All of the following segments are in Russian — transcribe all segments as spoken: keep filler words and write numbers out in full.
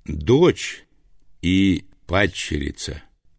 Дочь и падчерица.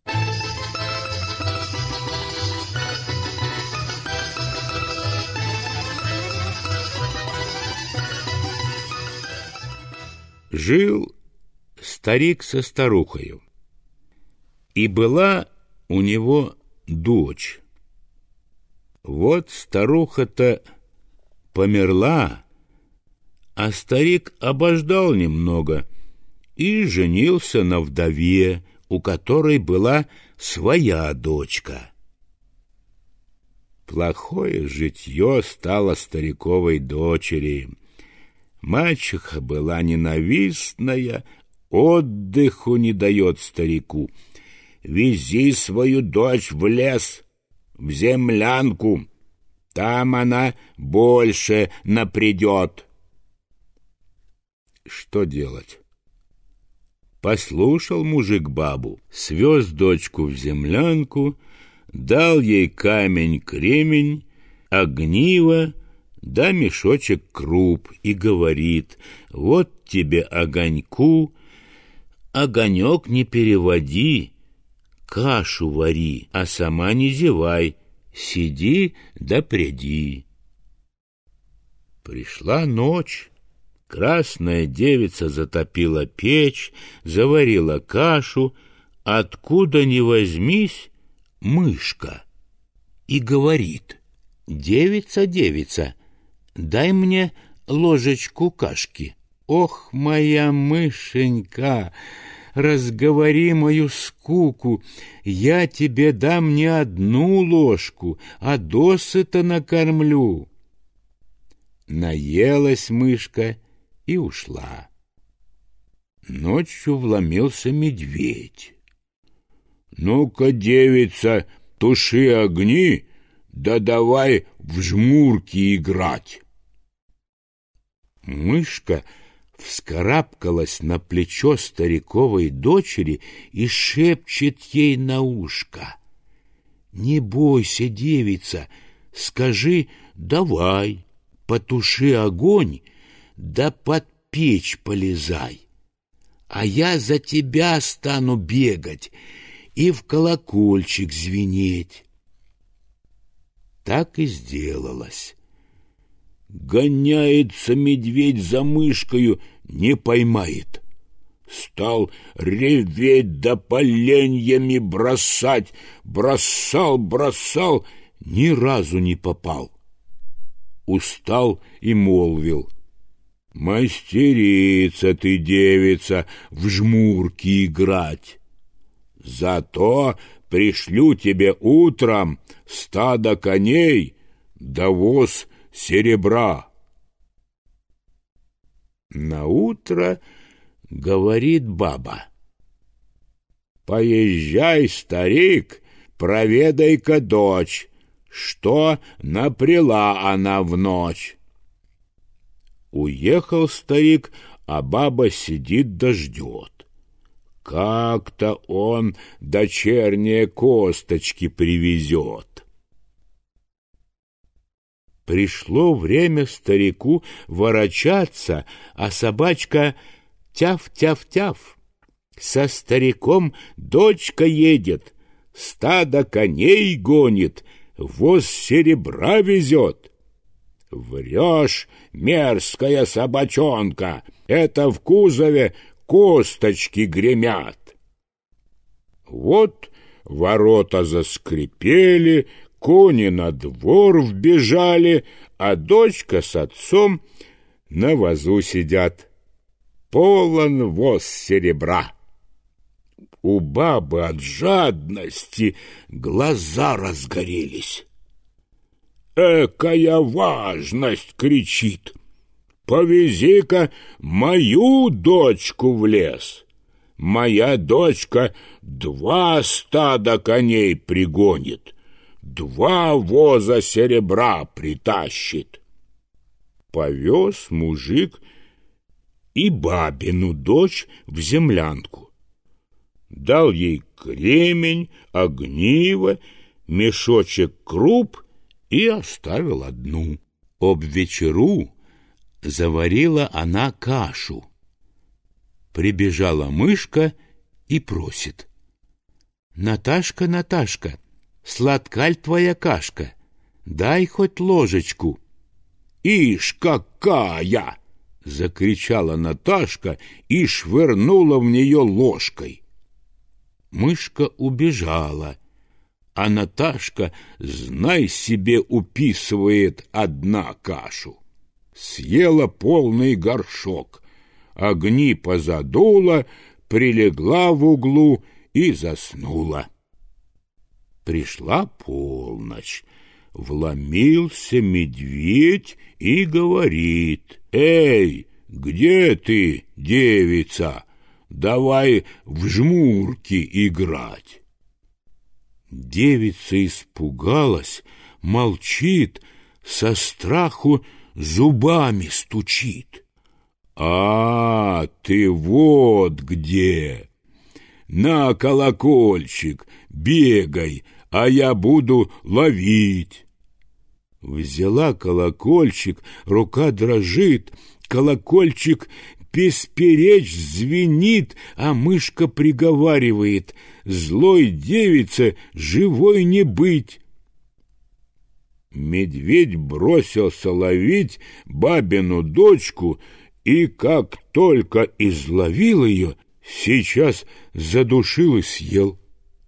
Жил старик со старухою, и была у него дочь. Вот старуха-то померла, а старик обождал немного и женился на вдове, у которой была своя дочка. Плохое житье стало стариковой дочери. Мачеха была ненавистная, отдыху не дает старику. Вези свою дочь в лес, в землянку, там она больше напрядет. Что делать? Послушал мужик бабу, свез дочку в землянку, дал ей камень-кремень, огниво, да мешочек круп и говорит: вот тебе огоньку, огонек не переводи, кашу вари, а сама не зевай, сиди да пряди. Пришла ночь, красная девица затопила печь, заварила кашу, откуда ни возьмись мышка, и говорит: девица, девица, дай мне ложечку кашки. Ох, моя мышенька, разговори мою скуку, я тебе дам не одну ложку, а досыта накормлю. Наелась мышка и ушла. Ночью вломился медведь. Ну-ка, девица, туши огни, да давай в жмурки играть. Мышка вскарабкалась на плечо стариковой дочери и шепчет ей на ушко: не бойся, девица, скажи давай, потуши огонь, да под печь полезай, а я за тебя стану бегать и в колокольчик звенеть. Так и сделалось. Гоняется медведь за мышкою, не поймает. Стал реветь да поленьями бросать, бросал, бросал, ни разу не попал. Устал и молвил: мастерица ты, девица, в жмурки играть. Зато пришлю тебе утром стадо коней да воз серебра. Наутро говорит баба: поезжай, старик, проведай-ка дочь, что напряла она в ночь. Уехал старик, а баба сидит да ждет. Как-то он дочерние косточки привезет. Пришло время старику ворочаться, а собачка тяв-тяв-тяв. Со стариком дочка едет, стадо коней гонит, воз серебра везет. Врешь, мерзкая собачонка, это в кузове косточки гремят. Вот ворота заскрипели, кони на двор вбежали, а дочка с отцом на возу сидят. Полон воз серебра. У бабы от жадности глаза разгорелись. «Экая важность!» — кричит. «Повези-ка мою дочку в лес. Моя дочка два стада коней пригонит, два воза серебра притащит». Повез мужик и бабину дочь в землянку. Дал ей кремень, огниво, мешочек круп и оставил одну. Об вечеру заварила она кашу. Прибежала мышка и просит: «Наташка, Наташка, сладкаль твоя кашка, дай хоть ложечку». «Ишь, какая!» — закричала Наташка и швырнула в нее ложкой. Мышка убежала, а Наташка, знай себе, уписывает одна кашу. Съела полный горшок, огни позадула, прилегла в углу и заснула. Пришла полночь, вломился медведь и говорит: «Эй, где ты, девица? Давай в жмурки играть». Девица испугалась, молчит, со страху зубами стучит. «А, ты вот где! На колокольчик, бегай, а я буду ловить». Взяла колокольчик, рука дрожит, колокольчик бесперечь звенит, а мышка приговаривает: «Злой девице живой не быть». Медведь бросился ловить бабину дочку, и как только изловил ее, сейчас задушил и съел.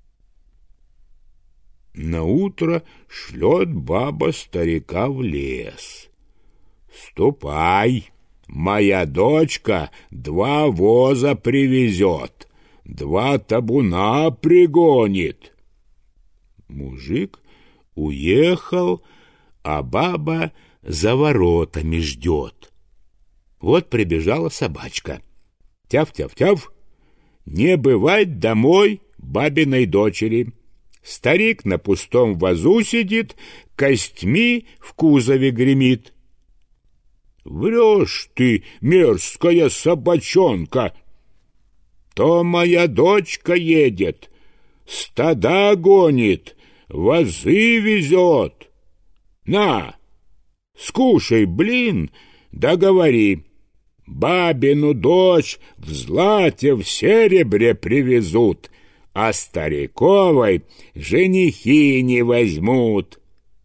Наутро шлет баба старика в лес: «Ступай, моя дочка два воза привезет, два табуна пригонит». Мужик уехал, а баба за воротами ждет. Вот прибежала собачка. Тяв-тяв-тяв, не бывать домой бабиной дочери. Старик на пустом вазу сидит, костьми в кузове гремит. «Врешь ты, мерзкая собачонка! То моя дочка едет, стада гонит, возы везет. На, скушай блин, да говори: бабину дочь в злате, в серебре привезут, а стариковой женихи не возьмут».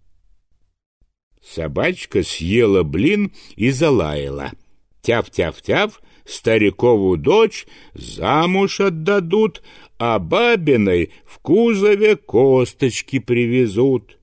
Собачка съела блин и залаяла: «Тяв-тяв-тяв, старикову дочь замуж отдадут, а бабиной в кузове косточки привезут».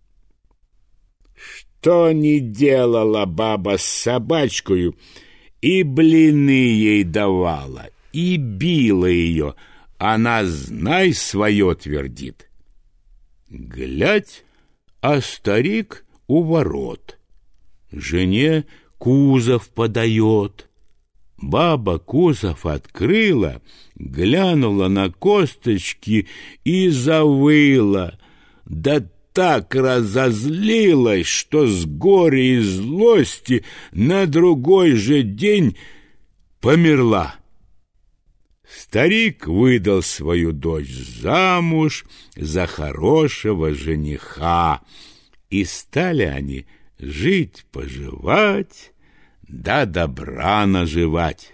Что не делала баба с собачкою, и блины ей давала, и била ее, она, знай, свое твердит. Глядь, а старик у ворот, жене кузов подает. Баба кузов открыла, глянула на косточки и завыла, да так разозлилась, что с горя и злости на другой же день померла. Старик выдал свою дочь замуж за хорошего жениха, и стали они жить-поживать, да добра наживать.